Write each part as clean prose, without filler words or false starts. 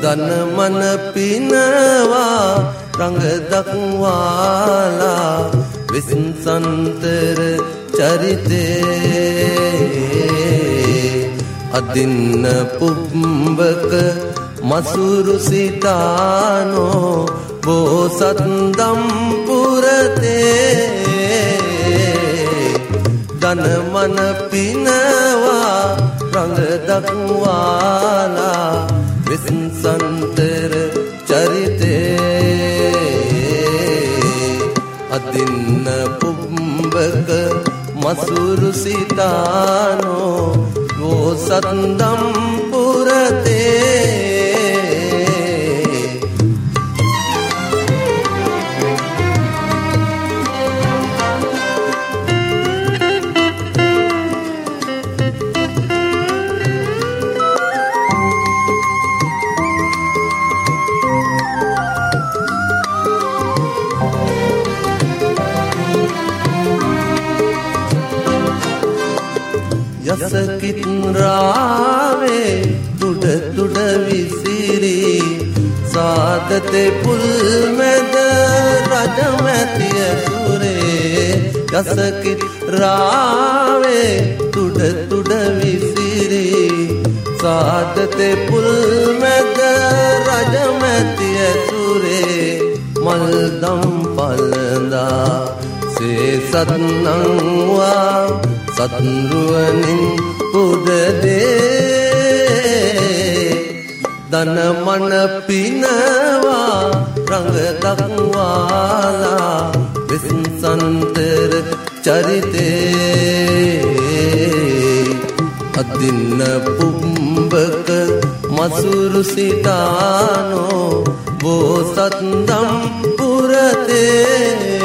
දන මන පිනවා රඟ දක්වාලා විසන්තර චරිතේ අදින්න පුබ්බක මසුරු සිතානෝ බෝසත් දම්පුරතේ දන මන පිනවා රඟ දක්වාලා විසන්තර චරිතේ අදින්න පුබ්බක මසුරු සිතානෝ බෝසත් දම්පුරතේ යසකිත් රාවේ දුඩ දුඩ විසිරි සාදතේ පුල් මැද රජමැතිය සුරේ යසකිත් රාවේ දුඩ දුඩ විසිරි සාදතේ පුල් මැද රජමැතිය සුරේ මල්දම් පලඳා සේසත් නංවා සත්රුවනින් පුදදේ දන මන පිනවා රඟ දක්වාලා විසන්තර චරිතේ අදින්න පුබ්බක මසුරු සිතානෝ බෝසත් දම්පුරතේ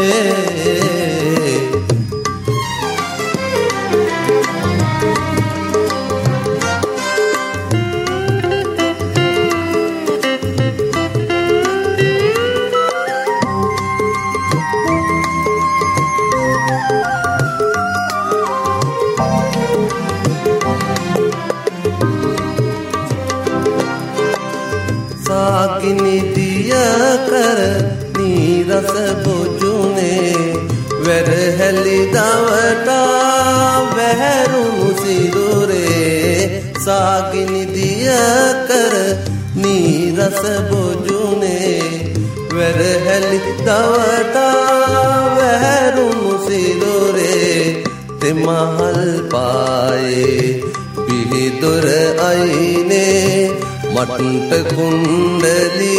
साकिनी दिया कर नीरस बोजुने वेरहली दावटा वहरुनु सिदुरे साकिनी दिया कर नीरस बोजुने वेरहली दावटा वहरुनु सिदुरे ते महल पाए बिहिदुर आईने මට්ට කුණ්ඩලි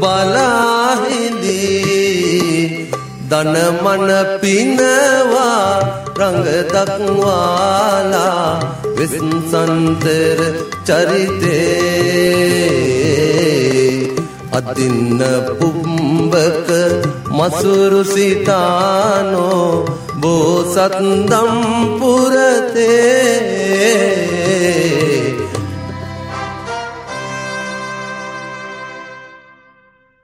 බලාහිදී දන මන පිනවා රඟ දක්වාලා විසන්තර චරිතේ අදින්න පුබ්බක මසුරු සිතානෝ බෝසත් දම්පුරතේ